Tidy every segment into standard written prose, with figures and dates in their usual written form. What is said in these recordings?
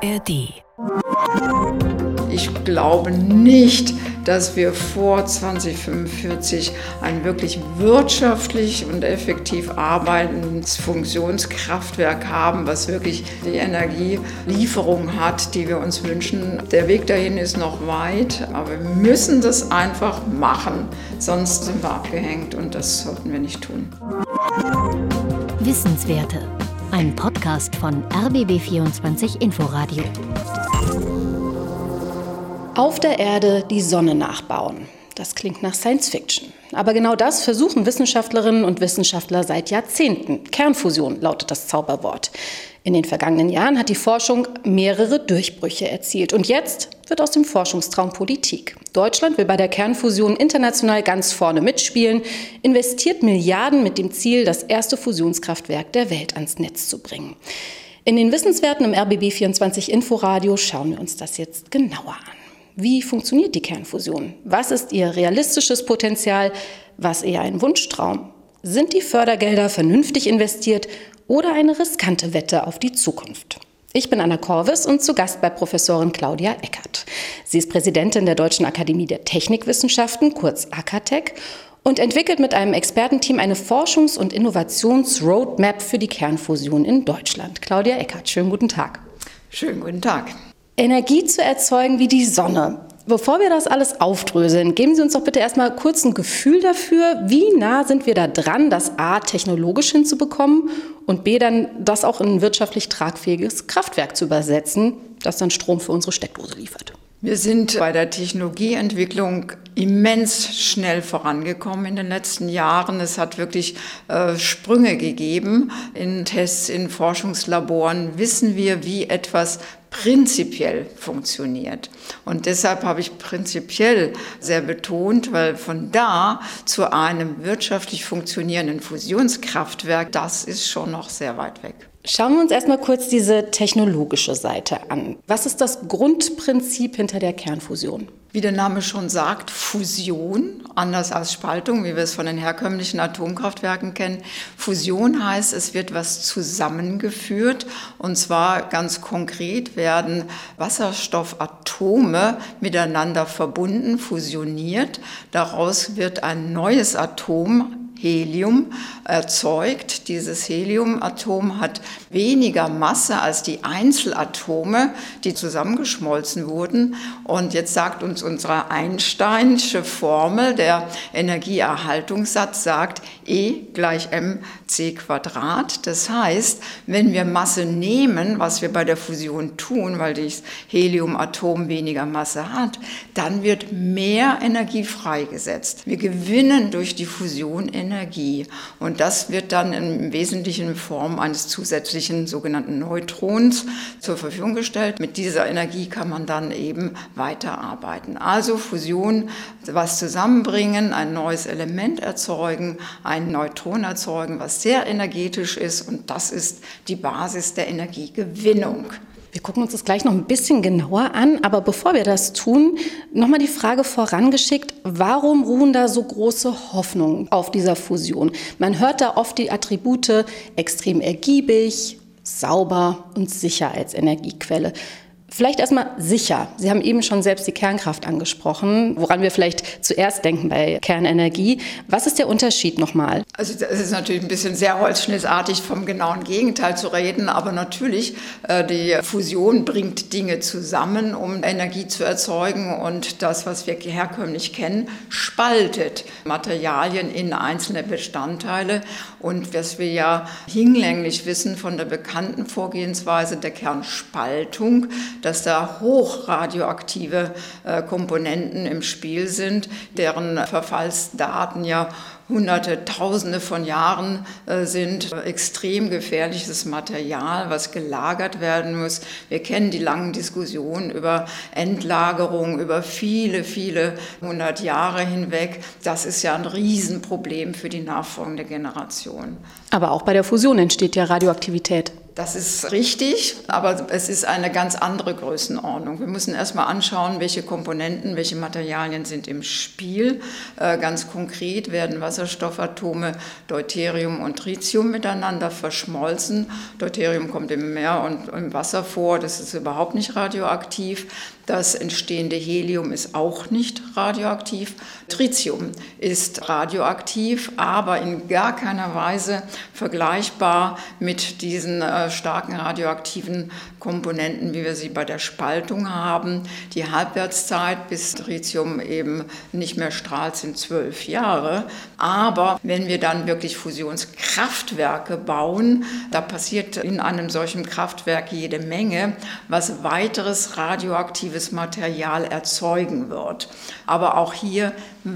ARD. Ich glaube nicht, dass wir vor 2045 ein wirklich wirtschaftlich und effektiv arbeitendes Funktionskraftwerk haben, was wirklich die Energielieferung hat, die wir uns wünschen. Der Weg dahin ist noch weit, aber wir müssen das einfach machen, sonst sind wir abgehängt und das sollten wir nicht tun. Wissenswerte. Ein Podcast von RBB24 Inforadio. Auf der Erde die Sonne nachbauen. Das klingt nach Science Fiction. Aber genau das versuchen Wissenschaftlerinnen und Wissenschaftler seit Jahrzehnten. Kernfusion lautet das Zauberwort. In den vergangenen Jahren hat die Forschung mehrere Durchbrüche erzielt. Und jetzt wird aus dem Forschungstraum Politik. Deutschland will bei der Kernfusion international ganz vorne mitspielen, investiert Milliarden mit dem Ziel, das erste Fusionskraftwerk der Welt ans Netz zu bringen. In den Wissenswerten im RBB24 Inforadio schauen wir uns das jetzt genauer an. Wie funktioniert die Kernfusion? Was ist ihr realistisches Potenzial? Was eher ein Wunschtraum? Sind die Fördergelder vernünftig investiert oder eine riskante Wette auf die Zukunft? Ich bin Anna Korvis und zu Gast bei Professorin Claudia Eckert. Sie ist Präsidentin der Deutschen Akademie der Technikwissenschaften, kurz AKTech, und entwickelt mit einem Expertenteam eine Forschungs- und Innovations-Roadmap für die Kernfusion in Deutschland. Claudia Eckert, schönen guten Tag. Schönen guten Tag. Energie zu erzeugen wie die Sonne. Bevor wir das alles aufdröseln, geben Sie uns doch bitte erstmal kurz ein Gefühl dafür, wie nah sind wir da dran, das A technologisch hinzubekommen und B dann das auch in ein wirtschaftlich tragfähiges Kraftwerk zu übersetzen, das dann Strom für unsere Steckdose liefert. Wir sind bei der Technologieentwicklung immens schnell vorangekommen in den letzten Jahren. Es hat wirklich Sprünge gegeben. In Tests, in Forschungslaboren wissen wir, wie etwas prinzipiell funktioniert. Und deshalb habe ich prinzipiell sehr betont, weil von da zu einem wirtschaftlich funktionierenden Fusionskraftwerk, das ist schon noch sehr weit weg. Schauen wir uns erstmal kurz diese technologische Seite an. Was ist das Grundprinzip hinter der Kernfusion? Wie der Name schon sagt, Fusion, anders als Spaltung, wie wir es von den herkömmlichen Atomkraftwerken kennen. Fusion heißt, es wird was zusammengeführt, und zwar ganz konkret werden Wasserstoffatome miteinander verbunden, fusioniert. Daraus wird ein neues Atom, Helium, erzeugt. Dieses Heliumatom hat weniger Masse als die Einzelatome, die zusammengeschmolzen wurden. Und jetzt sagt uns unsere Einsteinsche Formel, der Energieerhaltungssatz, sagt E gleich mc². Das heißt, wenn wir Masse nehmen, was wir bei der Fusion tun, weil das Heliumatom weniger Masse hat, dann wird mehr Energie freigesetzt. Wir gewinnen durch die Fusion Energie. Und das wird dann im Wesentlichen in Form eines zusätzlichen sogenannten Neutrons zur Verfügung gestellt. Mit dieser Energie kann man dann eben weiterarbeiten. Also Fusion, was zusammenbringen, ein neues Element erzeugen, ein Neutron erzeugen, was sehr energetisch ist, und das ist die Basis der Energiegewinnung. Wir gucken uns das gleich noch ein bisschen genauer an, aber bevor wir das tun, nochmal die Frage vorangeschickt, warum ruhen da so große Hoffnungen auf dieser Fusion? Man hört da oft die Attribute extrem ergiebig, sauber und sicher als Energiequelle. Vielleicht erstmal sicher. Sie haben eben schon selbst die Kernkraft angesprochen, woran wir vielleicht zuerst denken bei Kernenergie. Was ist der Unterschied nochmal? Also es ist natürlich ein bisschen sehr holzschnittartig vom genauen Gegenteil zu reden, aber natürlich, die Fusion bringt Dinge zusammen, um Energie zu erzeugen, und das, was wir herkömmlich kennen, spaltet Materialien in einzelne Bestandteile. Und was wir ja hinlänglich wissen von der bekannten Vorgehensweise der Kernspaltung, dass da hochradioaktive Komponenten im Spiel sind, deren Verfallsdaten ja Hunderte, Tausende von Jahren sind. Extrem gefährliches Material, was gelagert werden muss. Wir kennen die langen Diskussionen über Endlagerung über viele, viele 100 Jahre hinweg. Das ist ja ein Riesenproblem für die nachfolgende Generation. Aber auch bei der Fusion entsteht ja Radioaktivität. Das ist richtig, aber es ist eine ganz andere Größenordnung. Wir müssen erstmal anschauen, welche Komponenten, welche Materialien sind im Spiel. Ganz konkret werden Wasserstoffatome Deuterium und Tritium miteinander verschmolzen. Deuterium kommt im Meer und im Wasser vor, das ist überhaupt nicht radioaktiv. Das entstehende Helium ist auch nicht radioaktiv. Tritium ist radioaktiv, aber in gar keiner Weise vergleichbar mit diesen starken radioaktiven Komponenten, wie wir sie bei der Spaltung haben. Die Halbwertszeit, bis Tritium eben nicht mehr strahlt, sind 12 Jahre. Aber wenn wir dann wirklich Fusionskraftwerke bauen, da passiert in einem solchen Kraftwerk jede Menge, was weiteres radioaktives Material erzeugen wird. Aber auch hier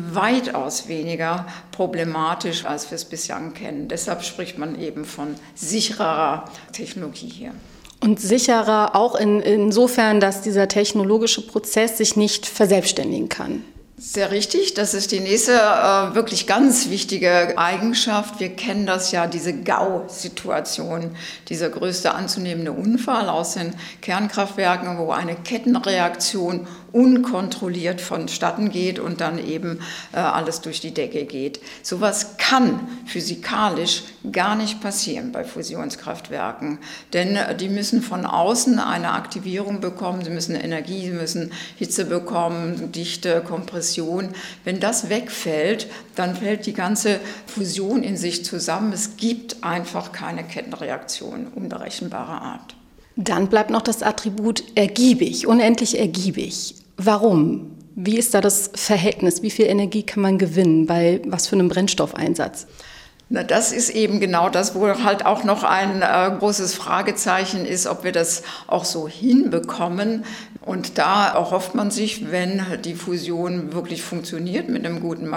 weitaus weniger problematisch, als wir es bislang kennen. Deshalb spricht man eben von sicherer Technologie hier. Und sicherer auch insofern, dass dieser technologische Prozess sich nicht verselbstständigen kann. Sehr richtig, das ist die nächste wirklich ganz wichtige Eigenschaft. Wir kennen das ja, diese GAU-Situation, dieser größte anzunehmende Unfall aus den Kernkraftwerken, wo eine Kettenreaktion unkontrolliert vonstatten geht und dann eben alles durch die Decke geht. Sowas kann physikalisch gar nicht passieren bei Fusionskraftwerken, denn die müssen von außen eine Aktivierung bekommen, sie müssen Energie, sie müssen Hitze bekommen, Dichte, Kompression. Wenn das wegfällt, dann fällt die ganze Fusion in sich zusammen. Es gibt einfach keine Kettenreaktion unberechenbarer Art. Dann bleibt noch das Attribut ergiebig, unendlich ergiebig. Warum? Wie ist da das Verhältnis? Wie viel Energie kann man gewinnen bei was für einem Brennstoffeinsatz? Na, das ist eben genau das, wo halt auch noch ein großes Fragezeichen ist, ob wir das auch so hinbekommen. Und da erhofft man sich, wenn die Fusion wirklich funktioniert mit einem guten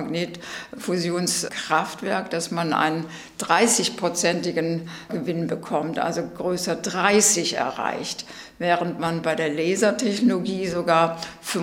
Magnetfusionskraftwerk, dass man einen 30-prozentigen Gewinn bekommt, also größer 30 erreicht, während man bei der Lasertechnologie sogar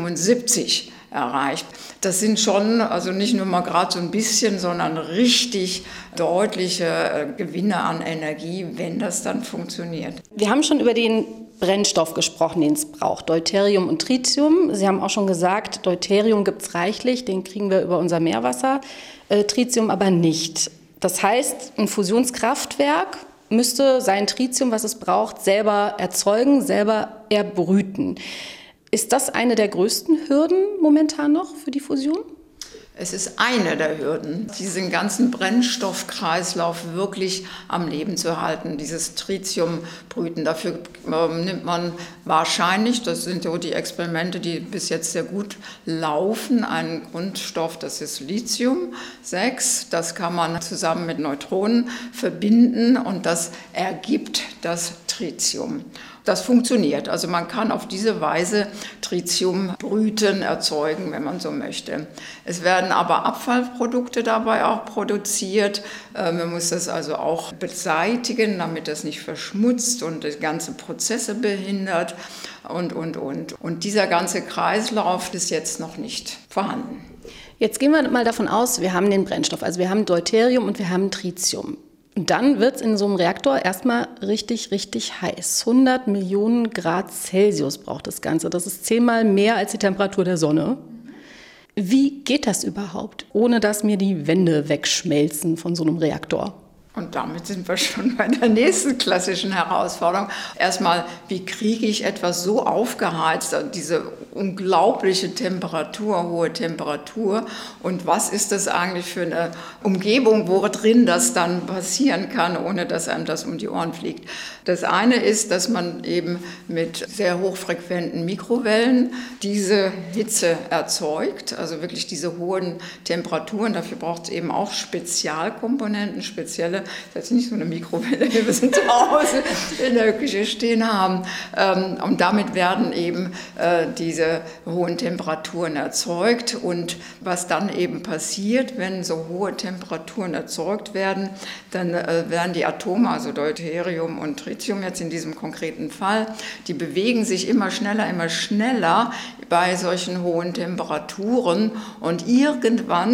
75 erreicht. Das sind schon, also nicht nur mal gerade so ein bisschen, sondern richtig deutliche Gewinne an Energie, wenn das dann funktioniert. Wir haben schon über den Brennstoff gesprochen, den es braucht, Deuterium und Tritium. Sie haben auch schon gesagt, Deuterium gibt es reichlich, den kriegen wir über unser Meerwasser, Tritium aber nicht. Das heißt, ein Fusionskraftwerk müsste sein Tritium, was es braucht, selber erzeugen, selber erbrüten. Ist das eine der größten Hürden momentan noch für die Fusion? Es ist eine der Hürden, diesen ganzen Brennstoffkreislauf wirklich am Leben zu halten, dieses Tritiumbrüten. Dafür nimmt man wahrscheinlich, das sind so die Experimente, die bis jetzt sehr gut laufen, einen Grundstoff, das ist Lithium-6. Das kann man zusammen mit Neutronen verbinden und das ergibt das Tritium. Das funktioniert. Also man kann auf diese Weise Tritiumbrüten erzeugen, wenn man so möchte. Es werden aber Abfallprodukte dabei auch produziert. Man muss das also auch beseitigen, damit das nicht verschmutzt und die ganzen Prozesse behindert und. Und dieser ganze Kreislauf ist jetzt noch nicht vorhanden. Jetzt gehen wir mal davon aus, wir haben den Brennstoff, also wir haben Deuterium und wir haben Tritium. Und dann wird es in so einem Reaktor erstmal richtig, richtig heiß. 100 Millionen Grad Celsius braucht das Ganze. Das ist 10-mal mehr als die Temperatur der Sonne. Wie geht das überhaupt, ohne dass mir die Wände wegschmelzen von so einem Reaktor? Und damit sind wir schon bei der nächsten klassischen Herausforderung. Erstmal, wie kriege ich etwas so aufgeheizt, diese unglaubliche Temperatur, hohe Temperatur? Und was ist das eigentlich für eine Umgebung, worin das dann passieren kann, ohne dass einem das um die Ohren fliegt? Das eine ist, dass man eben mit sehr hochfrequenten Mikrowellen diese Hitze erzeugt, also wirklich diese hohen Temperaturen. Dafür braucht es eben auch Spezialkomponenten, spezielle. Das ist nicht so eine Mikrowelle, wie wir sie zu Hause in der Küche stehen haben. Und damit werden eben diese hohen Temperaturen erzeugt. Und was dann eben passiert, wenn so hohe Temperaturen erzeugt werden, dann werden die Atome, also Deuterium und Tritium jetzt in diesem konkreten Fall, die bewegen sich immer schneller bei solchen hohen Temperaturen. Und irgendwann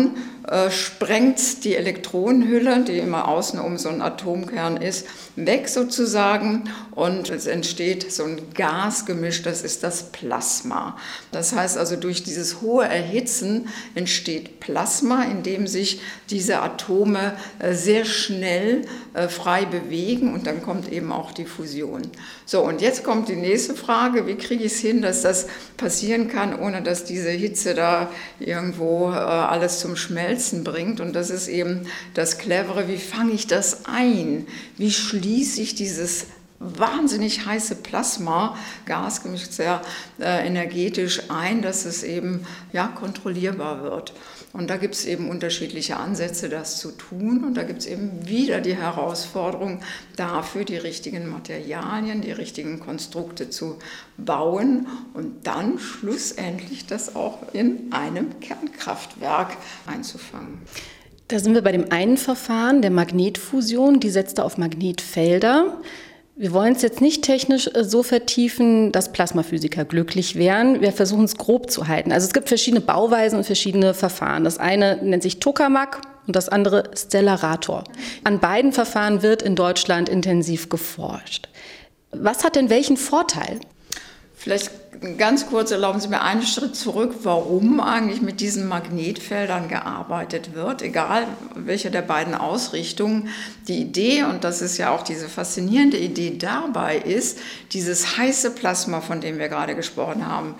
sprengt die Elektronenhülle, die immer außen um so einen Atomkern ist, weg sozusagen und es entsteht so ein Gasgemisch, das ist das Plasma. Das heißt also, durch dieses hohe Erhitzen entsteht Plasma, in dem sich diese Atome sehr schnell frei bewegen und dann kommt eben auch die Fusion. So, und jetzt kommt die nächste Frage, wie kriege ich es hin, dass das passieren kann, ohne dass diese Hitze da irgendwo alles zum Schmelzen bringt? Und das ist eben das Clevere, wie fange ich das ein? Wie schließe ich dieses wahnsinnig heiße Plasma, Gasgemisch sehr energetisch ein, dass es eben kontrollierbar wird. Und da gibt es eben unterschiedliche Ansätze, das zu tun. Und da gibt es eben wieder die Herausforderung, dafür die richtigen Materialien, die richtigen Konstrukte zu bauen und dann schlussendlich das auch in einem Kernkraftwerk einzufangen. Da sind wir bei dem einen Verfahren, der Magnetfusion, die setzt auf Magnetfelder. Wir wollen es jetzt nicht technisch so vertiefen, dass Plasmaphysiker glücklich wären. Wir versuchen es grob zu halten. Also es gibt verschiedene Bauweisen und verschiedene Verfahren. Das eine nennt sich Tokamak und das andere Stellarator. An beiden Verfahren wird in Deutschland intensiv geforscht. Was hat denn welchen Vorteil? Vielleicht ganz kurz, erlauben Sie mir einen Schritt zurück, warum eigentlich mit diesen Magnetfeldern gearbeitet wird, egal welche der beiden Ausrichtungen. Die Idee, und das ist ja auch diese faszinierende Idee dabei, ist, dieses heiße Plasma, von dem wir gerade gesprochen haben,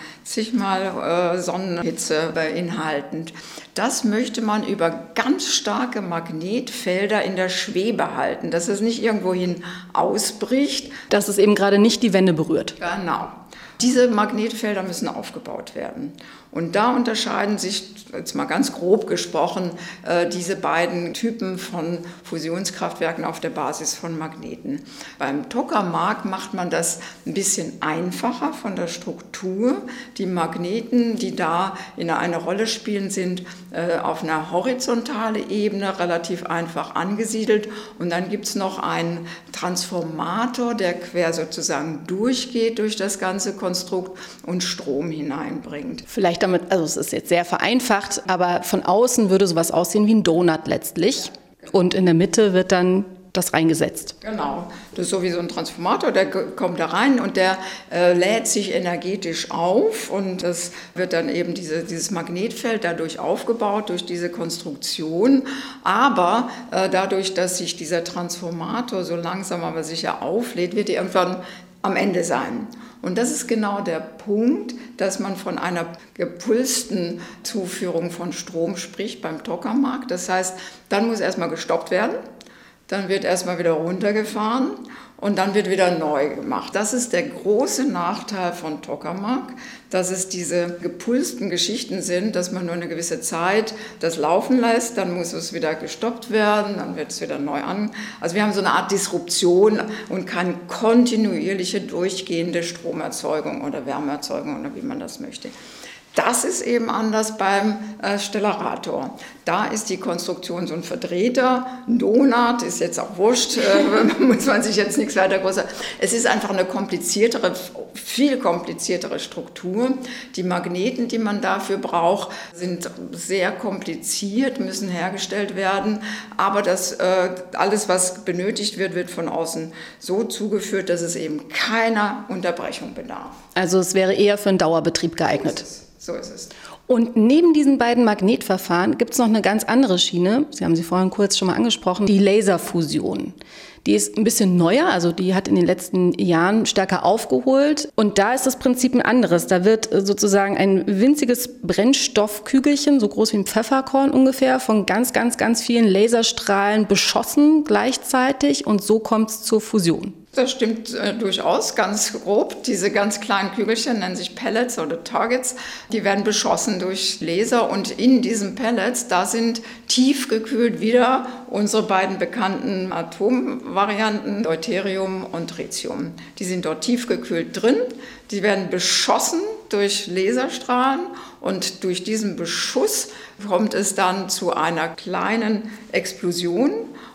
zigmal Sonnenhitze beinhaltend, das möchte man über ganz starke Magnetfelder in der Schwebe halten, dass es nicht irgendwohin ausbricht. Dass es eben gerade nicht die Wände berührt. Genau. Diese Magnetfelder müssen aufgebaut werden. Und da unterscheiden sich, jetzt mal ganz grob gesprochen, diese beiden Typen von Fusionskraftwerken auf der Basis von Magneten. Beim Tokamak macht man das ein bisschen einfacher von der Struktur. Die Magneten, die da eine Rolle spielen, sind auf einer horizontalen Ebene relativ einfach angesiedelt. Und dann gibt es noch einen Transformator, der quer sozusagen durchgeht durch das ganze Konstrukt und Strom hineinbringt. Vielleicht damit, also es ist jetzt sehr vereinfacht, aber von außen würde sowas aussehen wie ein Donut letztlich. Und in der Mitte wird dann das reingesetzt. Genau, das ist so wie so ein Transformator, der kommt da rein und der lädt sich energetisch auf und es wird dann eben dieses Magnetfeld dadurch aufgebaut, durch diese Konstruktion. Aber dadurch, dass sich dieser Transformator so langsam aber sicher auflädt, wird er irgendwann am Ende sein. Und das ist genau der Punkt, dass man von einer gepulsten Zuführung von Strom spricht beim Tokamak. Das heißt, dann muss erstmal gestoppt werden, dann wird erstmal wieder runtergefahren und dann wird wieder neu gemacht. Das ist der große Nachteil von Tokamak, dass es diese gepulsten Geschichten sind, dass man nur eine gewisse Zeit das laufen lässt, dann muss es wieder gestoppt werden, dann wird es wieder neu an. Also wir haben so eine Art Disruption und keine kontinuierliche, durchgehende Stromerzeugung oder Wärmeerzeugung oder wie man das möchte. Das ist eben anders beim Stellarator. Da ist die Konstruktion so ein verdrehter Donut, ist jetzt auch wurscht, muss man sich jetzt nichts weiter groß sagen. Es ist einfach eine kompliziertere, viel kompliziertere Struktur. Die Magneten, die man dafür braucht, sind sehr kompliziert, müssen hergestellt werden. Aber das, alles, was benötigt wird, wird von außen so zugeführt, dass es eben keiner Unterbrechung bedarf. Also es wäre eher für einen Dauerbetrieb geeignet. So ist es. Und neben diesen beiden Magnetverfahren gibt es noch eine ganz andere Schiene. Sie haben sie vorhin kurz schon mal angesprochen, die Laserfusion. Die ist ein bisschen neuer, also die hat in den letzten Jahren stärker aufgeholt. Und da ist das Prinzip ein anderes. Da wird sozusagen ein winziges Brennstoffkügelchen, so groß wie ein Pfefferkorn ungefähr, von ganz, ganz, ganz vielen Laserstrahlen beschossen gleichzeitig. Und so kommt es zur Fusion. Das stimmt durchaus, ganz grob. Diese ganz kleinen Kügelchen nennen sich Pellets oder Targets. Die werden beschossen durch Laser und in diesen Pellets, da sind tiefgekühlt wieder unsere beiden bekannten Atomvarianten, Deuterium und Tritium. Die sind dort tiefgekühlt drin. Die werden beschossen durch Laserstrahlen und durch diesen Beschuss kommt es dann zu einer kleinen Explosion.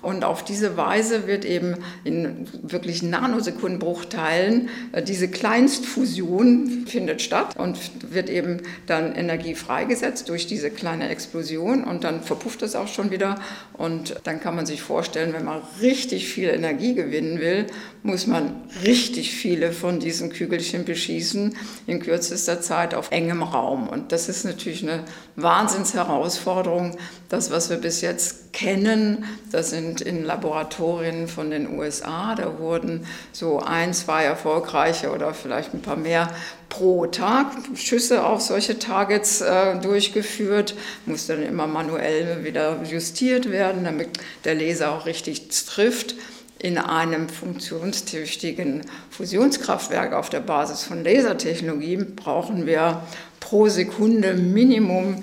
Und auf diese Weise wird eben in wirklich Nanosekundenbruchteilen diese Kleinstfusion findet statt und wird eben dann Energie freigesetzt durch diese kleine Explosion und dann verpufft es auch schon wieder. Und dann kann man sich vorstellen, wenn man richtig viel Energie gewinnen will, muss man richtig viele von diesen Kügelchen beschießen in kürzester Zeit auf engem Raum. Und das ist natürlich eine Wahnsinnsherausforderung. Das, was wir bis jetzt kennen, das sind in Laboratorien von den USA. Da wurden so 1, 2 erfolgreiche oder vielleicht ein paar mehr pro Tag Schüsse auf solche Targets durchgeführt. Muss dann immer manuell wieder justiert werden, damit der Laser auch richtig trifft. In einem funktionstüchtigen Fusionskraftwerk auf der Basis von Lasertechnologie brauchen wir pro Sekunde Minimum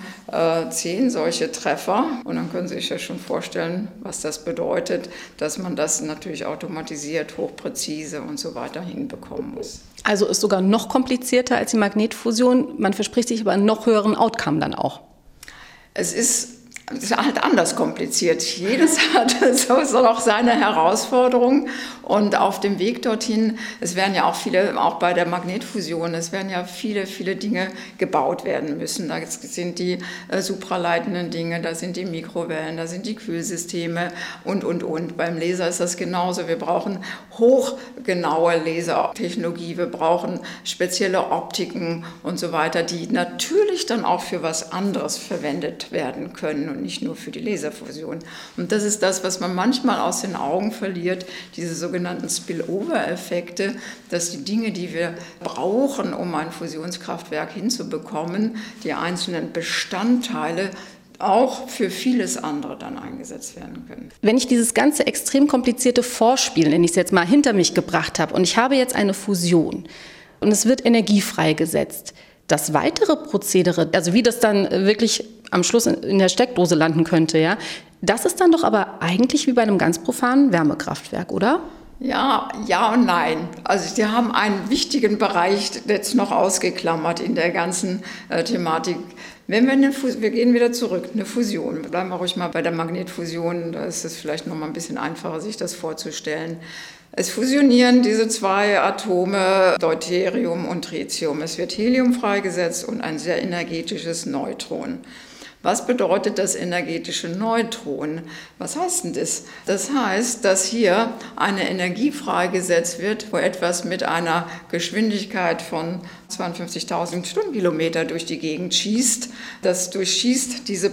10 solche Treffer. Und dann können Sie sich ja schon vorstellen, was das bedeutet, dass man das natürlich automatisiert, hochpräzise und so weiter hinbekommen muss. Also ist sogar noch komplizierter als die Magnetfusion. Man verspricht sich aber einen noch höheren Outcome dann auch. Es ist halt anders kompliziert. Jedes hat so auch seine Herausforderungen und auf dem Weg dorthin, es werden ja auch viele, auch bei der Magnetfusion, es werden ja viele Dinge gebaut werden müssen. Da sind die supraleitenden Dinge, da sind die Mikrowellen, da sind die Kühlsysteme und. Beim Laser ist das genauso. Wir brauchen hochgenaue Lasertechnologie, wir brauchen spezielle Optiken und so weiter, die natürlich dann auch für was anderes verwendet werden können und nicht nur für die Laserfusion. Und das ist das, was man manchmal aus den Augen verliert, diese sogenannten Spillover-Effekte, dass die Dinge, die wir brauchen, um ein Fusionskraftwerk hinzubekommen, die einzelnen Bestandteile auch für vieles andere dann eingesetzt werden können. Wenn ich dieses ganze extrem komplizierte Vorspiel, nenne ich es jetzt mal, hinter mich gebracht habe und ich habe jetzt eine Fusion und es wird Energie freigesetzt, das weitere Prozedere, also wie das dann wirklich am Schluss in der Steckdose landen könnte, ja, das ist dann doch aber eigentlich wie bei einem ganz profanen Wärmekraftwerk, oder? Ja und nein. Also die haben einen wichtigen Bereich jetzt noch ausgeklammert in der ganzen Thematik. Wenn wir gehen wieder zurück, eine Fusion, bleiben wir ruhig mal bei der Magnetfusion, da ist es vielleicht noch mal ein bisschen einfacher, sich das vorzustellen. Es fusionieren diese 2 Atome, Deuterium und Tritium. Es wird Helium freigesetzt und ein sehr energetisches Neutron. Was bedeutet das energetische Neutron? Was heißt denn das? Das heißt, dass hier eine Energie freigesetzt wird, wo etwas mit einer Geschwindigkeit von 52.000 Stundenkilometer durch die Gegend schießt. Das durchschießt diese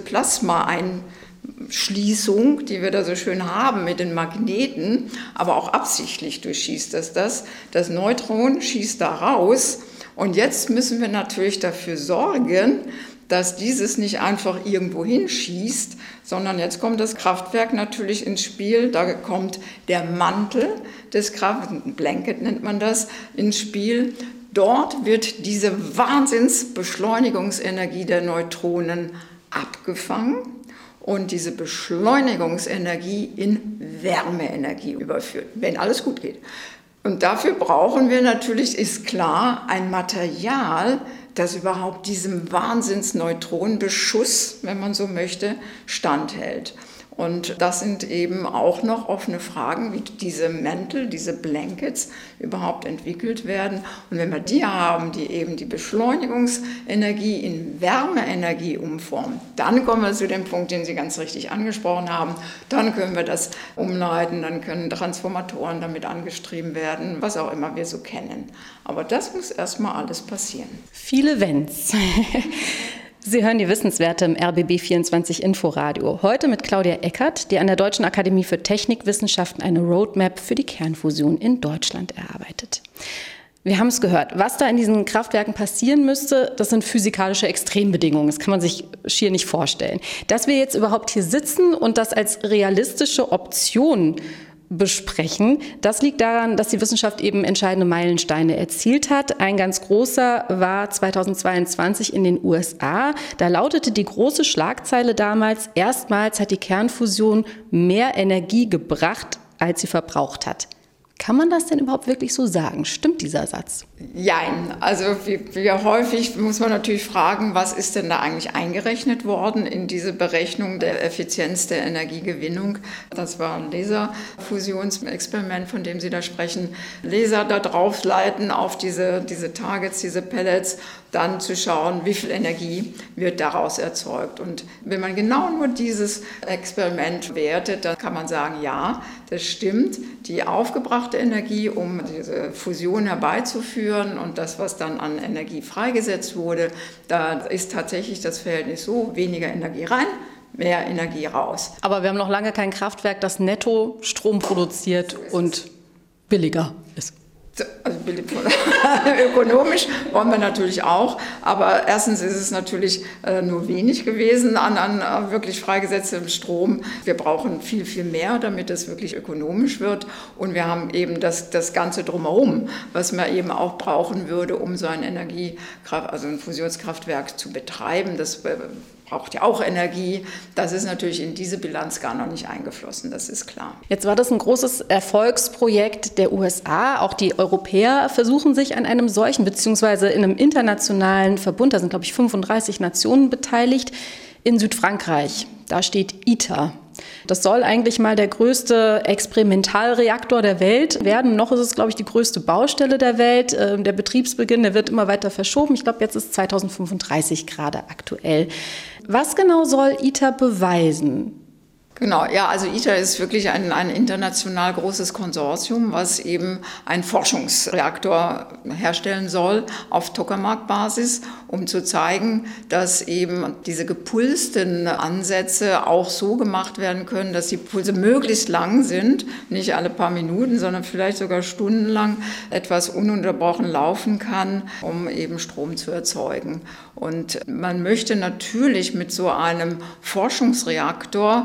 Plasma-Einschließung, die wir da so schön haben mit den Magneten, aber auch absichtlich durchschießt das. Das Neutron schießt da raus. Und jetzt müssen wir natürlich dafür sorgen, dass dieses nicht einfach irgendwo hinschießt, sondern jetzt kommt das Kraftwerk natürlich ins Spiel. Da kommt der Mantel des Kraftwerks, Blanket nennt man das, ins Spiel. Dort wird diese Wahnsinnsbeschleunigungsenergie der Neutronen abgefangen und diese Beschleunigungsenergie in Wärmeenergie überführt, wenn alles gut geht. Und dafür brauchen wir natürlich, ist klar, ein Material, das überhaupt diesem Wahnsinnsneutronenbeschuss, wenn man so möchte, standhält. Und das sind eben auch noch offene Fragen, wie diese Mäntel, diese Blankets überhaupt entwickelt werden. Und wenn wir die haben, die eben die Beschleunigungsenergie in Wärmeenergie umformen, dann kommen wir zu dem Punkt, den Sie ganz richtig angesprochen haben. Dann können wir das umleiten, dann können Transformatoren damit angestrieben werden, was auch immer wir so kennen. Aber das muss erstmal alles passieren. Viele Wenns. Sie hören die Wissenswerte im RBB 24 Inforadio. Heute mit Claudia Eckert, die an der Deutschen Akademie für Technikwissenschaften eine Roadmap für die Kernfusion in Deutschland erarbeitet. Wir haben es gehört, was da in diesen Kraftwerken passieren müsste, das sind physikalische Extrembedingungen. Das kann man sich schier nicht vorstellen. Dass wir jetzt überhaupt hier sitzen und das als realistische Option besprechen. Das liegt daran, dass die Wissenschaft eben entscheidende Meilensteine erzielt hat. Ein ganz großer war 2022 in den USA. Da lautete die große Schlagzeile damals: Erstmals hat die Kernfusion mehr Energie gebracht, als sie verbraucht hat. Kann man das denn überhaupt wirklich so sagen? Stimmt dieser Satz? Jein. Also wie häufig muss man natürlich fragen, was ist denn da eigentlich eingerechnet worden in diese Berechnung der Effizienz der Energiegewinnung? Das war ein Laserfusionsexperiment, von dem Sie da sprechen. Laser da draufleiten auf diese Targets, diese Pellets, dann zu schauen, wie viel Energie wird daraus erzeugt. Und wenn man genau nur dieses Experiment wertet, dann kann man sagen, ja, das stimmt, die aufgebrachte Energie, um diese Fusion herbeizuführen und das, was dann an Energie freigesetzt wurde, da ist tatsächlich das Verhältnis so, weniger Energie rein, mehr Energie raus. Aber wir haben noch lange kein Kraftwerk, das netto Strom produziert und billiger ist. Also ökonomisch wollen wir natürlich auch, aber erstens ist es natürlich nur wenig gewesen an wirklich freigesetztem Strom. Wir brauchen viel, viel mehr, damit es wirklich ökonomisch wird, und wir haben eben das Ganze drumherum, was man eben auch brauchen würde, um so ein ein Fusionskraftwerk zu betreiben. Das braucht ja auch Energie. Das ist natürlich in diese Bilanz gar noch nicht eingeflossen, das ist klar. Jetzt war das ein großes Erfolgsprojekt der USA. Auch die Europäer versuchen sich an einem solchen, beziehungsweise in einem internationalen Verbund, da sind, glaube ich, 35 Nationen beteiligt, in Südfrankreich. Da steht ITER. Das soll eigentlich mal der größte Experimentalreaktor der Welt werden. Noch ist es, glaube ich, die größte Baustelle der Welt. Der Betriebsbeginn, der wird immer weiter verschoben. Ich glaube, jetzt ist 2035 gerade aktuell. Was genau soll ITER beweisen? Genau, ja, also ITER ist wirklich ein international großes Konsortium, was eben einen Forschungsreaktor herstellen soll auf Tokamak-Basis, um zu zeigen, dass eben diese gepulsten Ansätze auch so gemacht werden können, dass die Pulse möglichst lang sind, nicht alle paar Minuten, sondern vielleicht sogar stundenlang etwas ununterbrochen laufen kann, um eben Strom zu erzeugen. Und man möchte natürlich mit so einem Forschungsreaktor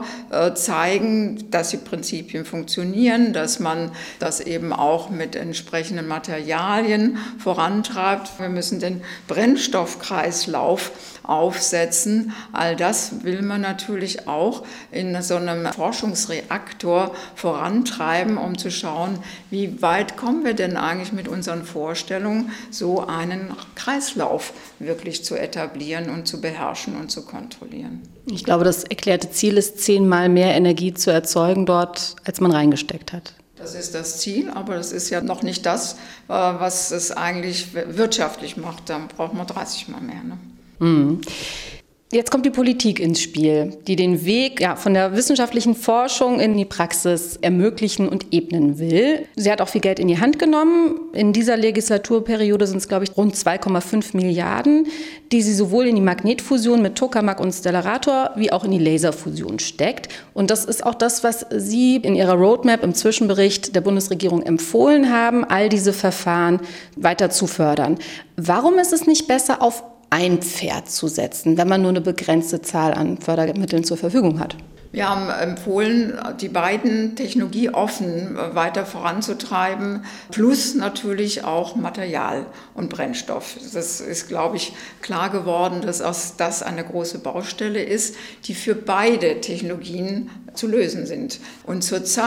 zeigen, dass die Prinzipien funktionieren, dass man das eben auch mit entsprechenden Materialien vorantreibt. Wir müssen den Brennstoffkreislauf aufsetzen. All das will man natürlich auch in so einem Forschungsreaktor vorantreiben, um zu schauen, wie weit kommen wir denn eigentlich mit unseren Vorstellungen, so einen Kreislauf wirklich zu etablieren und zu beherrschen und zu kontrollieren. Ich glaube, das erklärte Ziel ist, 10-mal mehr Energie zu erzeugen dort, als man reingesteckt hat. Das ist das Ziel, aber das ist ja noch nicht das, was es eigentlich wirtschaftlich macht. Da braucht man 30-mal mehr. Ne? Mhm. Jetzt kommt die Politik ins Spiel, die den Weg von der wissenschaftlichen Forschung in die Praxis ermöglichen und ebnen will. Sie hat auch viel Geld in die Hand genommen. In dieser Legislaturperiode sind es, glaube ich, rund 2,5 Milliarden, die sie sowohl in die Magnetfusion mit Tokamak und Stellarator wie auch in die Laserfusion steckt. Und das ist auch das, was Sie in Ihrer Roadmap im Zwischenbericht der Bundesregierung empfohlen haben, all diese Verfahren weiter zu fördern. Warum ist es nicht besser, auf ein Pferd zu setzen, wenn man nur eine begrenzte Zahl an Fördermitteln zur Verfügung hat? Wir haben empfohlen, die beiden technologieoffen weiter voranzutreiben, plus natürlich auch Material und Brennstoff. Das ist, glaube ich, klar geworden, dass das eine große Baustelle ist, die für beide Technologien zu lösen sind. Und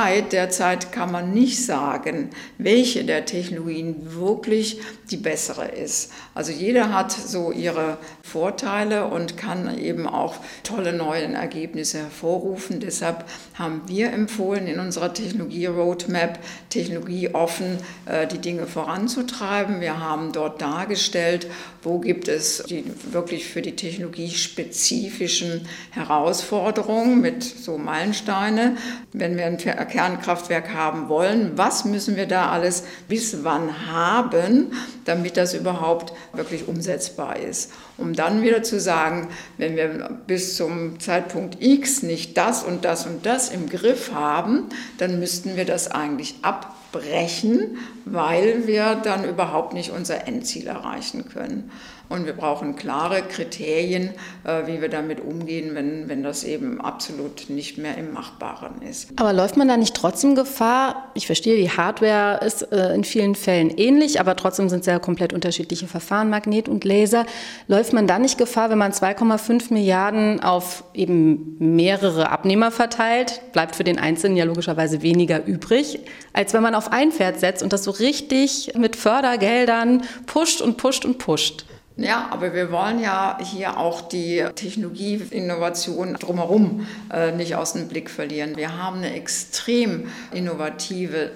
derzeit kann man nicht sagen, welche der Technologien wirklich die bessere ist. Also jeder hat so ihre Vorteile und kann eben auch tolle neue Ergebnisse hervorrufen. Deshalb haben wir empfohlen, in unserer Technologie-Roadmap technologieoffen die Dinge voranzutreiben. Wir haben dort dargestellt, wo gibt es die wirklich für die Technologie spezifischen Herausforderungen mit so Meilensteine. Wenn wir ein Kernkraftwerk haben wollen, was müssen wir da alles bis wann haben, damit das überhaupt wirklich umsetzbar ist. Um dann wieder zu sagen, wenn wir bis zum Zeitpunkt X nicht das und das und das im Griff haben, dann müssten wir das eigentlich abbrechen, weil wir dann überhaupt nicht unser Endziel erreichen können. Und wir brauchen klare Kriterien, wie wir damit umgehen, wenn das eben absolut nicht mehr im Machbaren ist. Aber läuft man da nicht trotzdem Gefahr? Ich verstehe, die Hardware ist in vielen Fällen ähnlich, aber trotzdem sind es ja komplett unterschiedliche Verfahren, Magnet und Laser. Läuft man da nicht Gefahr, wenn man 2,5 Milliarden auf eben mehrere Abnehmer verteilt, bleibt für den Einzelnen ja logischerweise weniger übrig, als wenn man auf ein Pferd setzt und das so richtig mit Fördergeldern pusht und pusht und pusht. Ja, aber wir wollen ja hier auch die Technologieinnovation drumherum nicht aus dem Blick verlieren. Wir haben eine extrem innovative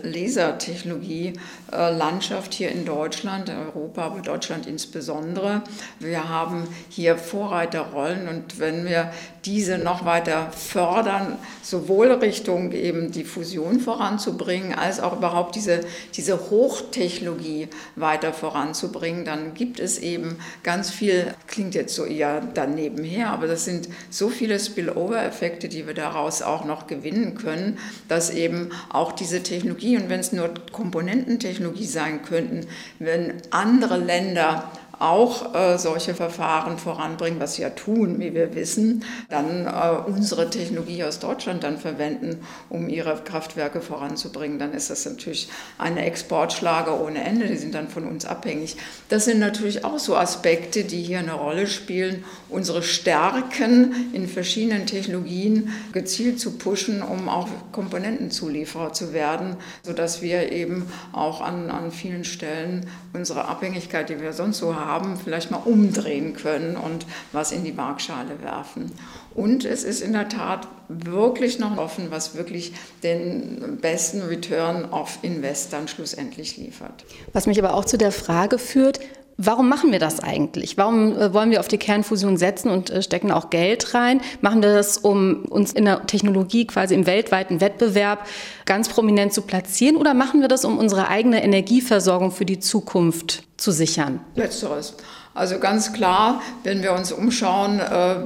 Lasertechnologie-Landschaft hier in Deutschland, Europa, aber Deutschland insbesondere. Wir haben hier Vorreiterrollen und wenn wir diese noch weiter fördern, sowohl Richtung eben die Fusion voranzubringen, als auch überhaupt diese Hochtechnologie weiter voranzubringen, dann gibt es eben ganz viel, klingt jetzt so eher daneben her, aber das sind so viele Spillover-Effekte, die wir daraus auch noch gewinnen können, dass eben auch diese Technologie, und wenn es nur Komponententechnologie sein könnten, wenn andere Länder auch solche Verfahren voranbringen, was sie ja tun, wie wir wissen, dann unsere Technologie aus Deutschland dann verwenden, um ihre Kraftwerke voranzubringen, dann ist das natürlich eine Exportschlager ohne Ende, die sind dann von uns abhängig. Das sind natürlich auch so Aspekte, die hier eine Rolle spielen, unsere Stärken in verschiedenen Technologien gezielt zu pushen, um auch Komponentenzulieferer zu werden, sodass wir eben auch an vielen Stellen unsere Abhängigkeit, die wir sonst so haben, vielleicht mal umdrehen können und was in die Waagschale werfen. Und es ist in der Tat wirklich noch offen, was wirklich den besten Return of Invest dann schlussendlich liefert. Was mich aber auch zu der Frage führt, warum machen wir das eigentlich? Warum wollen wir auf die Kernfusion setzen und stecken auch Geld rein? Machen wir das, um uns in der Technologie quasi im weltweiten Wettbewerb ganz prominent zu platzieren? Oder machen wir das, um unsere eigene Energieversorgung für die Zukunft zu sichern? Letzteres. Also ganz klar, wenn wir uns umschauen,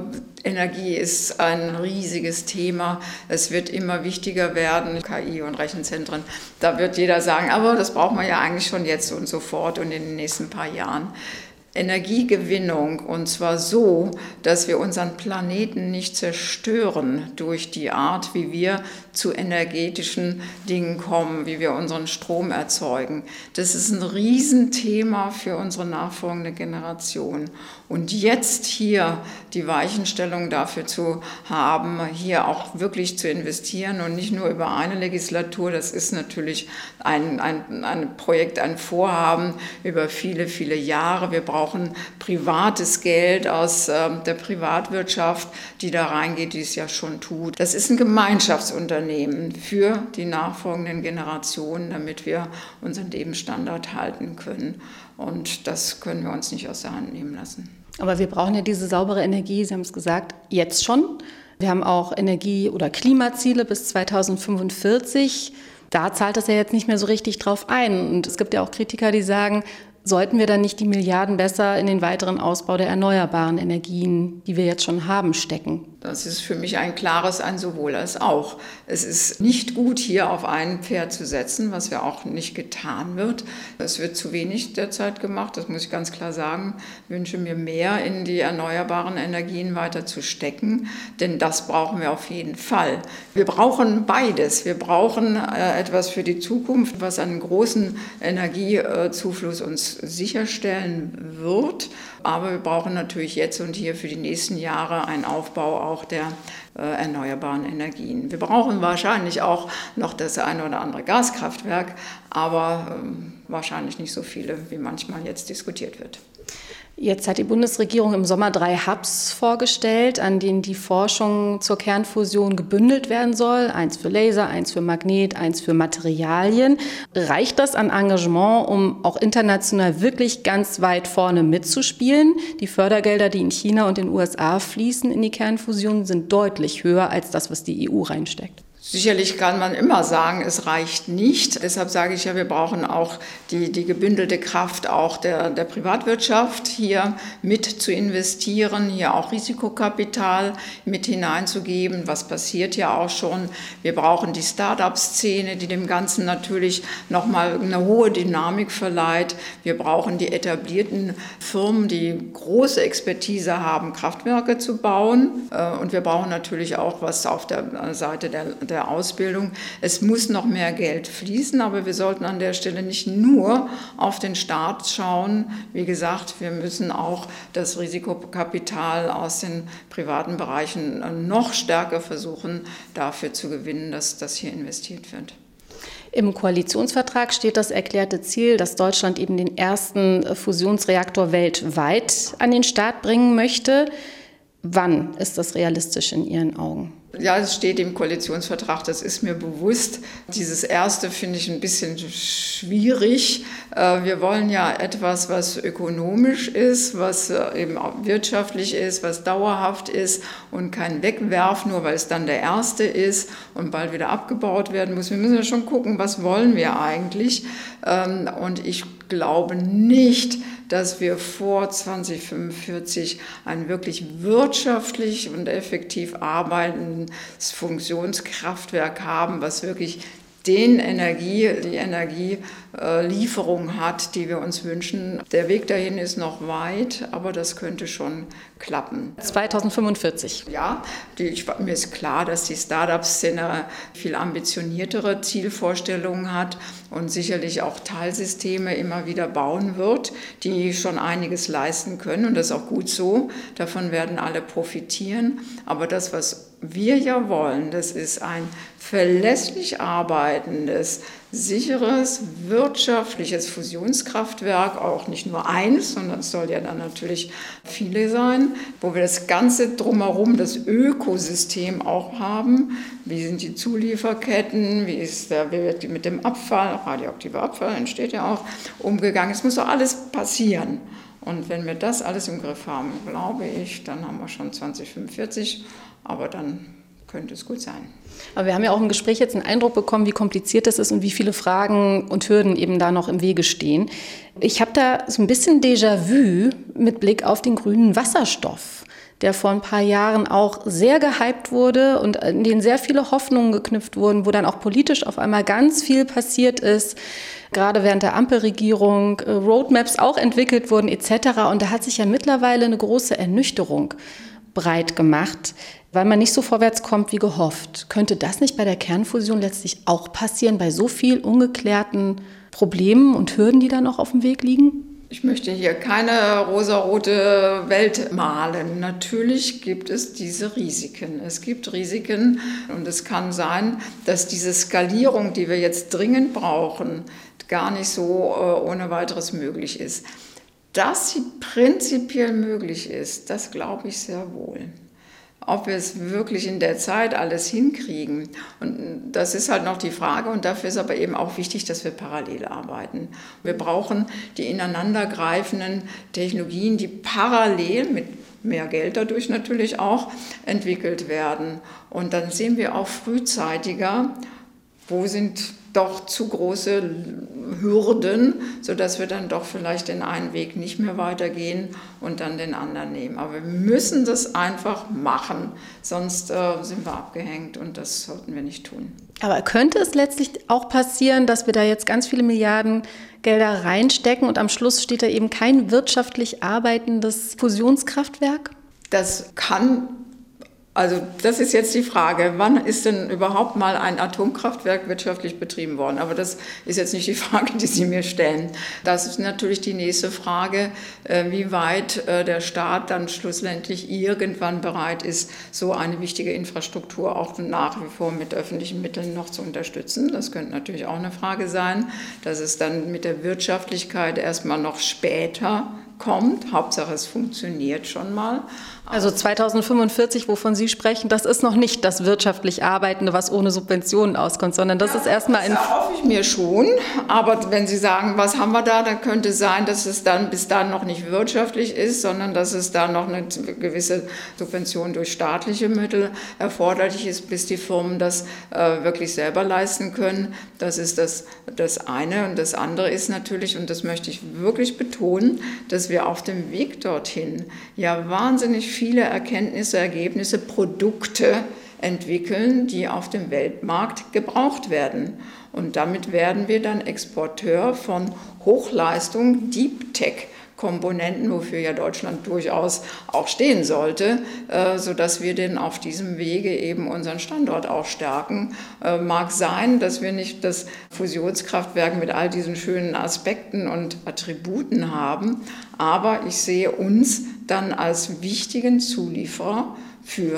Energie ist ein riesiges Thema. Es wird immer wichtiger werden, KI und Rechenzentren. Da wird jeder sagen, aber das braucht man ja eigentlich schon jetzt und sofort und in den nächsten paar Jahren. Energiegewinnung, und zwar so, dass wir unseren Planeten nicht zerstören durch die Art, wie wir zu energetischen Dingen kommen, wie wir unseren Strom erzeugen. Das ist ein Riesenthema für unsere nachfolgende Generation. Und jetzt hier die Weichenstellung dafür zu haben, hier auch wirklich zu investieren und nicht nur über eine Legislatur, das ist natürlich ein Projekt, ein Vorhaben über viele, viele Jahre. Wir brauchen privates Geld aus der Privatwirtschaft, die da reingeht, die es ja schon tut. Das ist ein Gemeinschaftsunternehmen für die nachfolgenden Generationen, damit wir unseren Lebensstandard halten können. Und das können wir uns nicht aus der Hand nehmen lassen. Aber wir brauchen ja diese saubere Energie, Sie haben es gesagt, jetzt schon. Wir haben auch Energie- oder Klimaziele bis 2045. Da zahlt das ja jetzt nicht mehr so richtig drauf ein. Und es gibt ja auch Kritiker, die sagen, sollten wir dann nicht die Milliarden besser in den weiteren Ausbau der erneuerbaren Energien, die wir jetzt schon haben, stecken? Das ist für mich ein klares ein sowohl als auch. Es ist nicht gut, hier auf ein Pferd zu setzen, was ja auch nicht getan wird. Es wird zu wenig derzeit gemacht, das muss ich ganz klar sagen. Ich wünsche mir mehr in die erneuerbaren Energien weiter zu stecken, denn das brauchen wir auf jeden Fall. Wir brauchen beides. Wir brauchen etwas für die Zukunft, was einen großen Energiezufluss uns sicherstellen wird. Aber wir brauchen natürlich jetzt und hier für die nächsten Jahre einen Aufbau auch der erneuerbaren Energien. Wir brauchen wahrscheinlich auch noch das eine oder andere Gaskraftwerk, aber wahrscheinlich nicht so viele, wie manchmal jetzt diskutiert wird. Jetzt hat die Bundesregierung im Sommer 3 Hubs vorgestellt, an denen die Forschung zur Kernfusion gebündelt werden soll. 1 für Laser, 1 für Magnet, 1 für Materialien. Reicht das an Engagement, um auch international wirklich ganz weit vorne mitzuspielen? Die Fördergelder, die in China und den USA fließen in die Kernfusion, sind deutlich höher als das, was die EU reinsteckt. Sicherlich kann man immer sagen, es reicht nicht. Deshalb sage ich ja, wir brauchen auch die gebündelte Kraft auch der Privatwirtschaft, hier mit zu investieren, hier auch Risikokapital mit hineinzugeben. Was passiert ja auch schon. Wir brauchen die Start-up-Szene, die dem Ganzen natürlich nochmal eine hohe Dynamik verleiht. Wir brauchen die etablierten Firmen, die große Expertise haben, Kraftwerke zu bauen. Und wir brauchen natürlich auch was auf der Seite der Ausbildung. Es muss noch mehr Geld fließen, aber wir sollten an der Stelle nicht nur auf den Staat schauen. Wie gesagt, wir müssen auch das Risikokapital aus den privaten Bereichen noch stärker versuchen, dafür zu gewinnen, dass das hier investiert wird. Im Koalitionsvertrag steht das erklärte Ziel, dass Deutschland eben den ersten Fusionsreaktor weltweit an den Start bringen möchte. Wann ist das realistisch in Ihren Augen? Ja, es steht im Koalitionsvertrag, das ist mir bewusst. Dieses erste finde ich ein bisschen schwierig. Wir wollen ja etwas, was ökonomisch ist, was eben auch wirtschaftlich ist, was dauerhaft ist und kein Wegwerf, nur weil es dann der erste ist und bald wieder abgebaut werden muss. Wir müssen ja schon gucken, was wollen wir eigentlich. Und ich glaube nicht, dass wir vor 2045 ein wirklich wirtschaftlich und effektiv arbeitendes Funktionskraftwerk haben, was wirklich die Energielieferung hat, die wir uns wünschen. Der Weg dahin ist noch weit, aber das könnte schon klappen. 2045? Ja, mir ist klar, dass die Start-up-Szene viel ambitioniertere Zielvorstellungen hat und sicherlich auch Teilsysteme immer wieder bauen wird, die schon einiges leisten können. Und das ist auch gut so. Davon werden alle profitieren. Aber das, was wir ja wollen, das ist ein verlässlich arbeitendes, sicheres, wirtschaftliches Fusionskraftwerk, auch nicht nur eins, sondern es soll ja dann natürlich viele sein, wo wir das Ganze drumherum, das Ökosystem auch haben. Wie sind die Zulieferketten, wie wird mit dem Abfall, radioaktiver Abfall entsteht ja auch, umgegangen. Es muss doch alles passieren. Und wenn wir das alles im Griff haben, glaube ich, dann haben wir schon 2045, aber dann könnte es gut sein. Aber wir haben ja auch im Gespräch jetzt einen Eindruck bekommen, wie kompliziert das ist und wie viele Fragen und Hürden eben da noch im Wege stehen. Ich habe da so ein bisschen Déjà-vu mit Blick auf den grünen Wasserstoff, der vor ein paar Jahren auch sehr gehypt wurde und in den sehr viele Hoffnungen geknüpft wurden, wo dann auch politisch auf einmal ganz viel passiert ist, gerade während der Ampelregierung, Roadmaps auch entwickelt wurden etc. Und da hat sich ja mittlerweile eine große Ernüchterung breit gemacht, weil man nicht so vorwärts kommt wie gehofft. Könnte das nicht bei der Kernfusion letztlich auch passieren, bei so viel ungeklärten Problemen und Hürden, die da noch auf dem Weg liegen? Ich möchte hier keine rosarote Welt malen. Natürlich gibt es diese Risiken. Es gibt Risiken und es kann sein, dass diese Skalierung, die wir jetzt dringend brauchen, gar nicht so ohne weiteres möglich ist. Dass sie prinzipiell möglich ist, das glaube ich sehr wohl. Ob wir es wirklich in der Zeit alles hinkriegen, und das ist halt noch die Frage, und dafür ist aber eben auch wichtig, dass wir parallel arbeiten. Wir brauchen die ineinandergreifenden Technologien, die parallel mit mehr Geld dadurch natürlich auch entwickelt werden. Und dann sehen wir auch frühzeitiger, wo sind doch zu große Hürden, sodass wir dann doch vielleicht den einen Weg nicht mehr weitergehen und dann den anderen nehmen. Aber wir müssen das einfach machen, sonst sind wir abgehängt und das sollten wir nicht tun. Aber könnte es letztlich auch passieren, dass wir da jetzt ganz viele Milliarden Gelder reinstecken und am Schluss steht da eben kein wirtschaftlich arbeitendes Fusionskraftwerk? Das kann. Also das ist jetzt die Frage, wann ist denn überhaupt mal ein Atomkraftwerk wirtschaftlich betrieben worden? Aber das ist jetzt nicht die Frage, die Sie mir stellen. Das ist natürlich die nächste Frage, wie weit der Staat dann schlussendlich irgendwann bereit ist, so eine wichtige Infrastruktur auch nach wie vor mit öffentlichen Mitteln noch zu unterstützen. Das könnte natürlich auch eine Frage sein, dass es dann mit der Wirtschaftlichkeit erstmal noch später kommt. Hauptsache, es funktioniert schon mal. Also 2045, wovon Sie sprechen, das ist noch nicht das wirtschaftlich Arbeitende, was ohne Subventionen auskommt, sondern das ist erstmal ein... Das hoffe ich mir schon, aber wenn Sie sagen, was haben wir da, dann könnte es sein, dass es dann bis dahin noch nicht wirtschaftlich ist, sondern dass es da noch eine gewisse Subvention durch staatliche Mittel erforderlich ist, bis die Firmen das wirklich selber leisten können. Das ist das eine. Und das andere ist natürlich, und das möchte ich wirklich betonen, dass wir auf dem Weg dorthin ja wahnsinnig viele Erkenntnisse, Ergebnisse, Produkte entwickeln, die auf dem Weltmarkt gebraucht werden. Und damit werden wir dann Exporteur von Hochleistung, Deep Tech Komponenten, wofür ja Deutschland durchaus auch stehen sollte, sodass wir denn auf diesem Wege eben unseren Standort auch stärken. Mag sein, dass wir nicht das Fusionskraftwerk mit all diesen schönen Aspekten und Attributen haben, aber ich sehe uns dann als wichtigen Zulieferer für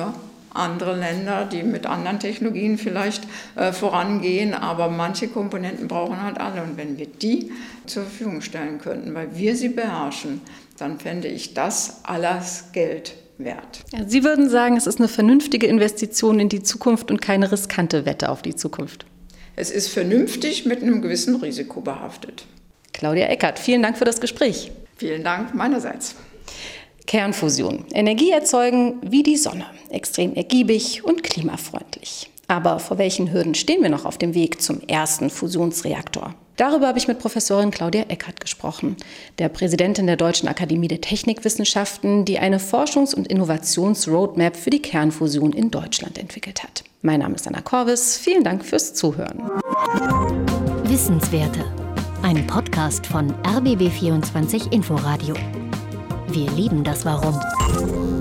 andere Länder, die mit anderen Technologien vielleicht vorangehen, aber manche Komponenten brauchen halt alle. Und wenn wir die zur Verfügung stellen könnten, weil wir sie beherrschen, dann fände ich das alles Geld wert. Ja, Sie würden sagen, es ist eine vernünftige Investition in die Zukunft und keine riskante Wette auf die Zukunft. Es ist vernünftig mit einem gewissen Risiko behaftet. Claudia Eckert, vielen Dank für das Gespräch. Vielen Dank meinerseits. Kernfusion. Energie erzeugen wie die Sonne. Extrem ergiebig und klimafreundlich. Aber vor welchen Hürden stehen wir noch auf dem Weg zum ersten Fusionsreaktor? Darüber habe ich mit Professorin Claudia Eckert gesprochen, der Präsidentin der Deutschen Akademie der Technikwissenschaften, die eine Forschungs- und Innovations-Roadmap für die Kernfusion in Deutschland entwickelt hat. Mein Name ist Anna Korvis. Vielen Dank fürs Zuhören. Wissenswerte. Ein Podcast von RBB 24 Inforadio. Wir lieben das Warum.